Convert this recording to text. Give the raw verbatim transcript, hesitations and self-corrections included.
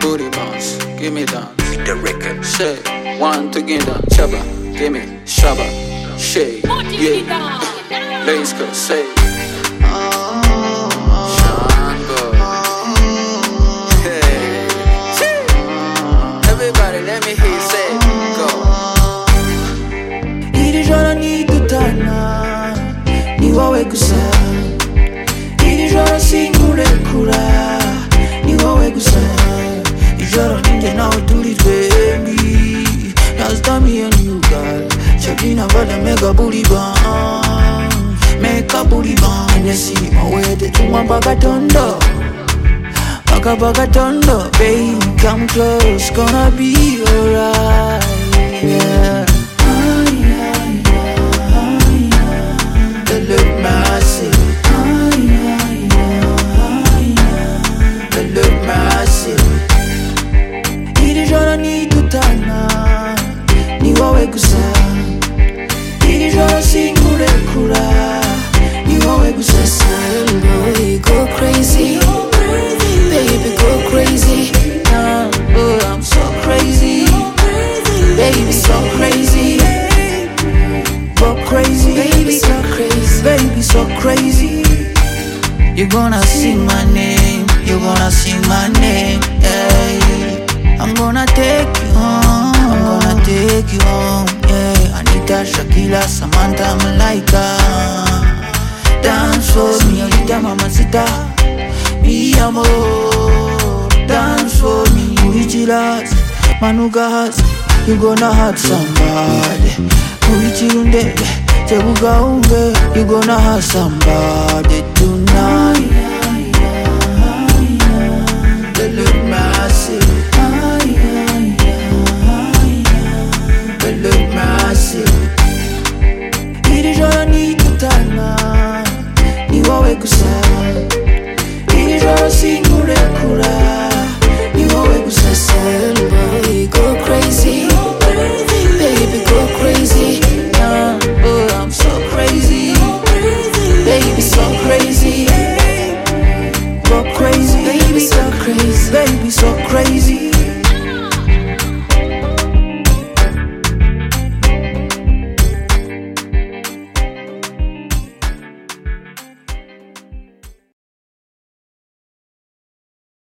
booty bounce, give me dance. The record. Say, one together, chaba, give me shaba, shake, yeah. Let's go, say. Shango. Hey. Everybody, let me hear you say, go. Iri joro nidutana, ni wowe gusa. Iri joro sinkurekura, ni wowe gusa. Ijoro ninjye nawe turi twembi. Just me and you, girl. Chakina vada mega booty bang, mega booty bang. You see my way to chuma bagatondo, baga bagatondo. Baby, come close, gonna be alright. Yeah. The look massive. The look massive. Iri joro nidutana, ni wowe gusa. Iri joro sinkurekura, ni wowe gusa. Boy, go crazy, baby, go crazy. Uh, oh, I'm so crazy, baby, so crazy. Go crazy, Baby, so crazy. baby, so crazy. You're gonna sing my name, you're gonna sing my name, yeah. I'm gonna take you home, I'm gonna take you home, yeah. Anita, Shakila, Samantha, Malaika. Dance for me, Anita, Mamacita, mi amor. Dance for me, Urichilas, Manugas. You gonna hurt somebody. Urichirunde, Tebuga unge. You gonna hurt somebody tonight.